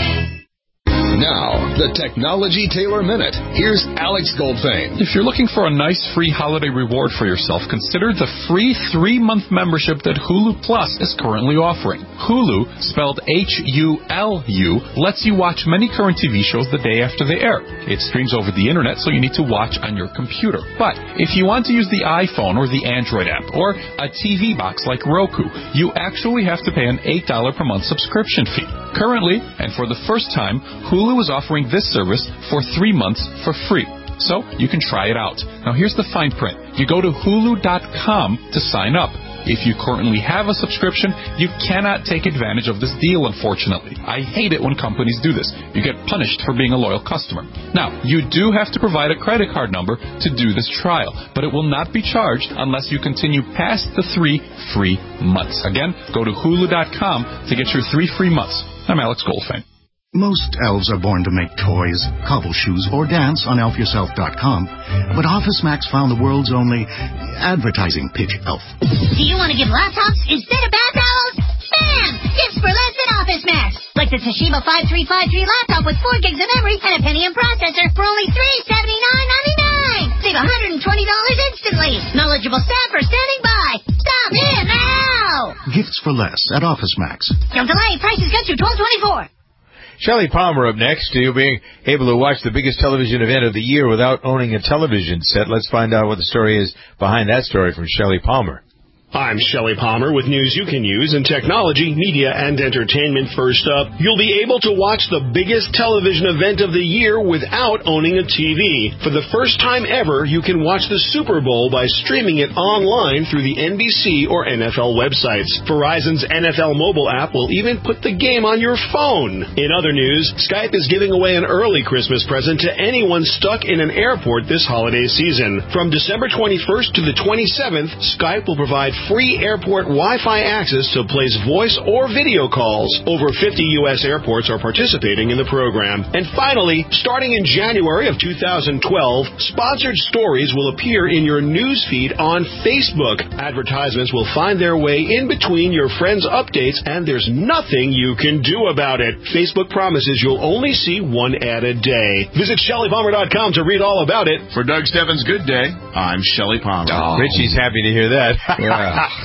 Now, the Technology Tailor Minute. Here's Alex Goldfein. If you're looking for a nice free holiday reward for yourself, consider the free three-month membership that Hulu Plus is currently offering. Hulu, spelled H U L U, lets you watch many current T V shows the day after they air. It streams over the internet, so you need to watch on your computer. But if you want to use the iPhone or the Android app or a T V box like Roku, you actually have to pay an eight dollars per month subscription fee. Currently, and for the first time, Hulu is offering this service for three months for free. So you can try it out. Now here's the fine print. You go to hulu dot com to sign up. If you currently have a subscription, you cannot take advantage of this deal, unfortunately. I hate it when companies do this. You get punished for being a loyal customer. Now, you do have to provide a credit card number to do this trial, but it will not be charged unless you continue past the three free months. Again, go to hulu dot com to get your three free months. I'm Alex Goldfein. Most elves are born to make toys, cobble shoes, or dance on elf yourself dot com, but OfficeMax found the world's only advertising pitch elf. Do you want to give laptops instead of bath towels? Bam! Tips for less at OfficeMax. Like the Toshiba five three five three laptop with four gigs of memory and a Pentium processor for only three seventy-nine ninety-nine. Save one hundred twenty dollars instantly. Knowledgeable staff are standing by. Stop in now! Gifts for less at OfficeMax. Don't delay. Prices go through twelve twenty-four. Shelley Palmer up next. You'll be able to watch the biggest television event of the year without owning a television set. Let's find out what the story is behind that story from Shelley Palmer. I'm Shelley Palmer with news you can use in technology, media, and entertainment. First up, you'll be able to watch the biggest television event of the year without owning a T V. For the first time ever, you can watch the Super Bowl by streaming it online through the N B C or N F L websites. Verizon's N F L mobile app will even put the game on your phone. In other news, Skype is giving away an early Christmas present to anyone stuck in an airport this holiday season. From December twenty-first to the twenty-seventh, Skype will provide free airport Wi-Fi access to place voice or video calls. Over fifty U S airports are participating in the program. And finally, starting in January of two thousand twelve, sponsored stories will appear in your news feed on Facebook. Advertisements will find their way in between your friends' updates, and there's nothing you can do about it. Facebook promises you'll only see one ad a day. Visit Shelley Palmer dot com to read all about it. For Doug Steffens' Good Day, I'm Shelley Palmer. Oh. Richie's happy to hear that. Yeah.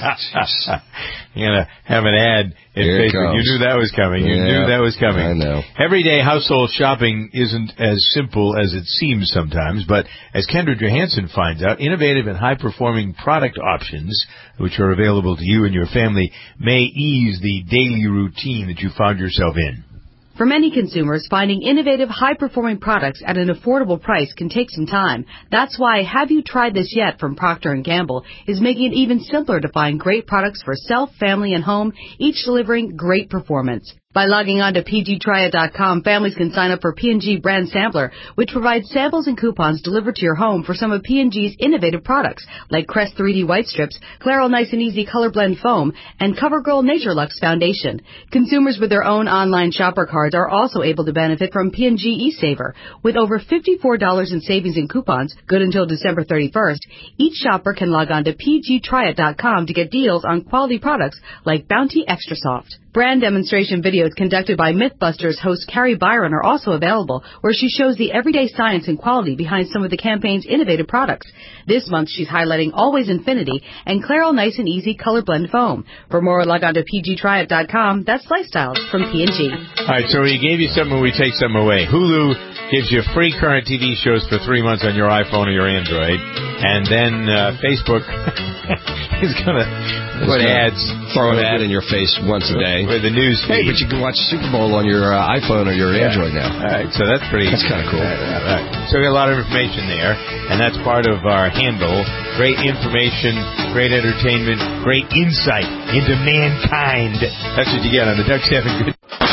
You're going to have an ad in Here Facebook. You knew that was coming. You yeah, knew that was coming. I know. Everyday household shopping isn't as simple as it seems sometimes, but as Kendra Johansson finds out, innovative and high-performing product options, which are available to you and your family, may ease the daily routine that you found yourself in. For many consumers, finding innovative, high-performing products at an affordable price can take some time. That's why Have You Tried This Yet from Procter and Gamble is making it even simpler to find great products for self, family, and home, each delivering great performance. By logging on to P G Try It dot com, families can sign up for P and G Brand Sampler, which provides samples and coupons delivered to your home for some of P and G's innovative products, like Crest three D White Strips, Clairol Nice and Easy Color Blend Foam, and CoverGirl NatureLux Foundation. Consumers with their own online shopper cards are also able to benefit from P and G eSaver. With over fifty-four dollars in savings and coupons, good until December thirty-first, each shopper can log on to P G Try It dot com to get deals on quality products like Bounty Extra Soft. Brand demonstration videos conducted by Mythbusters host Carrie Byron are also available, where she shows the everyday science and quality behind some of the campaign's innovative products. This month, she's highlighting Always Infinity and Clairol Nice and Easy Color Blend Foam. For more, log on to P G Try It dot com. That's Lifestyles from P and G. All right, so we gave you something, we take something away. Hulu gives you free current T V shows for three months on your iPhone or your Android, and then uh, Facebook is going to put ads. Throw an ad in your face once a day. With the news feed. Hey, but you can watch Super Bowl on your uh, iPhone or your yeah. Android now. All right, so that's pretty... That's kind of cool. Uh, right. So we got a lot of information there, and that's part of our handle. Great information, great entertainment, great insight into mankind. That's what you get on the Doug Steffens Good